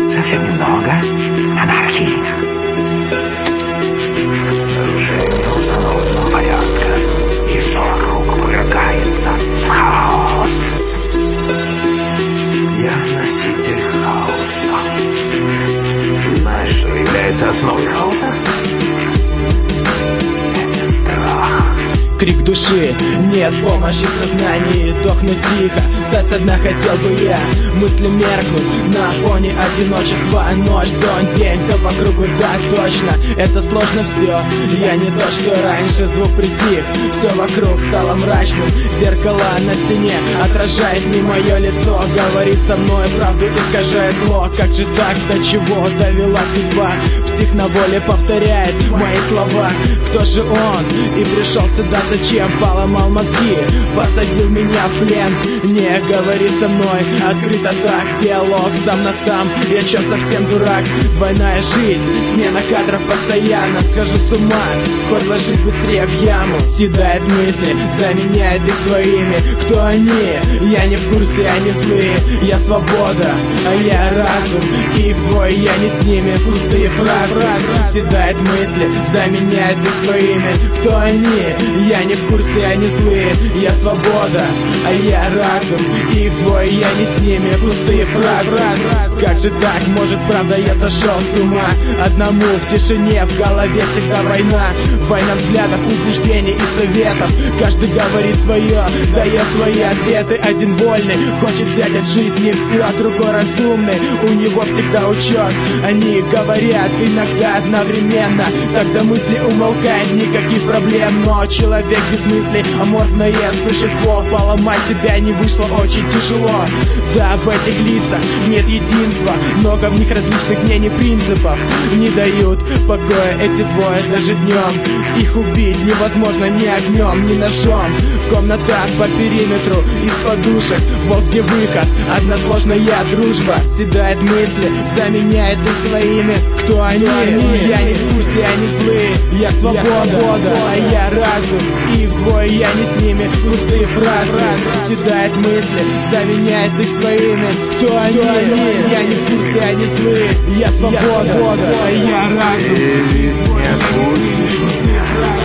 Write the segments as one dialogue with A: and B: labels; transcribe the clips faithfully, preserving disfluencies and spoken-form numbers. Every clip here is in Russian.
A: Совсем немного анархии. Нарушение установленного порядка. И все вокруг повергается в хаос. Я носитель хаоса. Знаешь, что является основой хаоса? Это страх.
B: Крик души, нет помощи в сознании. Дохнуть тихо, стать со дна хотел бы я. Мысли меркнут на фоне одиночества. Ночь, сон, день, все по кругу, да, точно. Это сложно все, я не то, что раньше. Звук притих, все вокруг стало мрачным. Зеркало на стене отражает не мое лицо. Говорит со мной правду, искажает зло. Как же так, до чего довела судьба? Псих на воле повторяет мои слова. Кто же он? И пришел сюда зачем? Поломал мозги, посадил меня в плен. Не говори со мной, открыто так. Диалог сам на сам, я чё совсем дурак? Двойная жизнь, смена кадров постоянно. Схожу с ума, хоть ложись быстрее в яму. Съедает мысли, заменяет их своими. Кто они? Я не в курсе, они злые. Я свобода, а я разум. Их двое, я не с ними. Пустые фразы, съедает мысли, заменяет их своими. Кто они? Я не в курсе, они злые. Я свобода, а я разум. Их двое, я не с ними. Пустые фразы. Как же так, может правда я сошел с ума? Одному в тишине, в голове всегда война. Война взглядов, убеждений и советов. Каждый говорит свое, дает свои ответы. Один вольный, хочет взять от жизни все. Другой разумный, у него всегда учет. Они говорят иногда одновременно. Тогда мысли умолкают, никаких проблем. Но человек без мыслей, аморфное существо. Поломать себя не вышло очень тяжело. Да, в этих лицах нет единства. Много в них различных мнений, принципов. Не дают покоя эти двое даже днем. Их убить невозможно ни огнем, ни ножом. В комнатах по периметру, из подушек. Вот где выход, односложная дружба. Съедает мысли, заменяет их своими. Кто они? Кто они? Я не в курсе, они злые. Я свобода, я свобода, а я разум. Их двое, я не с ними. Пустые фразы, съедает мысли, заменяет их своими. Кто они? Кто они? Я не в курсе, они злые. Я свобода, я свобода, а я разум.
A: Ты ведь не отпустишь меня.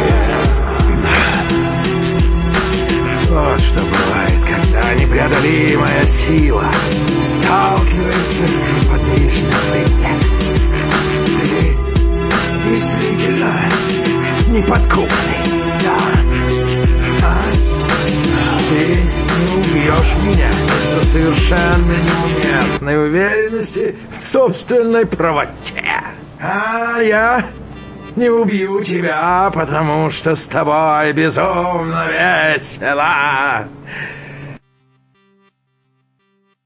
A: Вот что бывает, когда непреодолимая сила сталкивается с неподвижным бревном. Ты действительно неподкупный, да. А? Ты не убьешь меня из-за совершенно неуместной уверенности в собственной правоте. А я не убью тебя, потому что с тобой безумно весело.